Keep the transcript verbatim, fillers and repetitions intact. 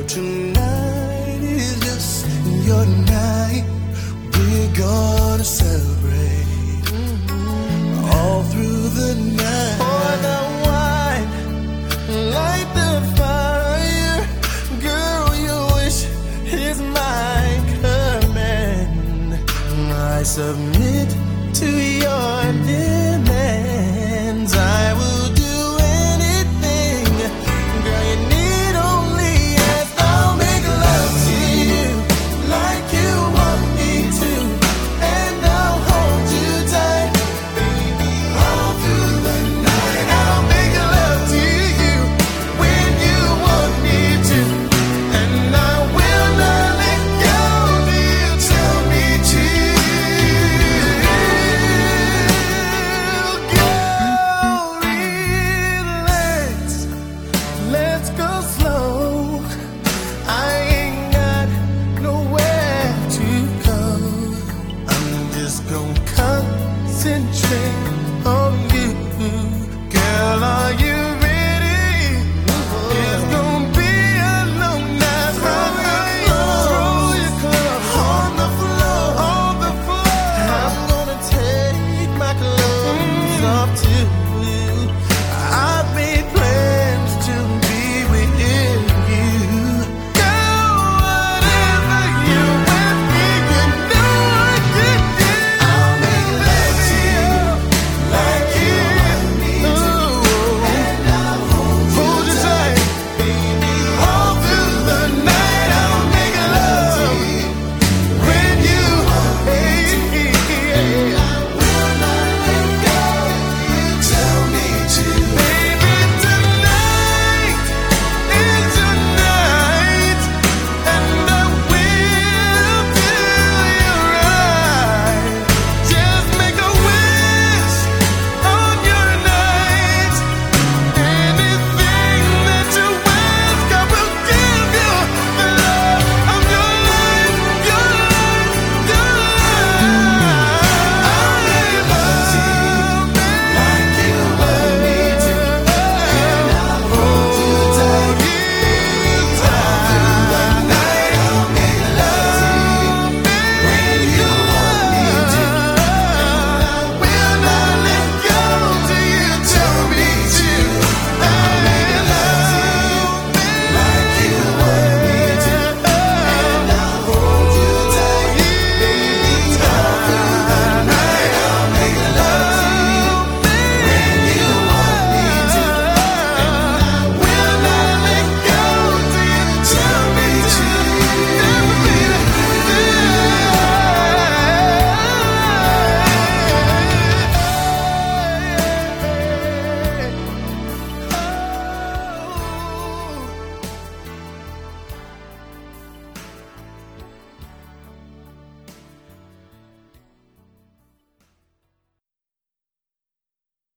Tonight is just your night. We're gonna celebrate all through the night. Pour the wine, light the fire. Girl, your wish is my command. I submit to your demands. I will do anything. Girl, you need only ask. I'll make love to you like you want me to, and I'll hold you tight, baby, all through the night. I'll make love to you when you want me to, and I will not let go till you tell me to. Girl, relax, let's go slow. I ain't got nowhere to go. I'm just gonna concentrate on you. Girl, are you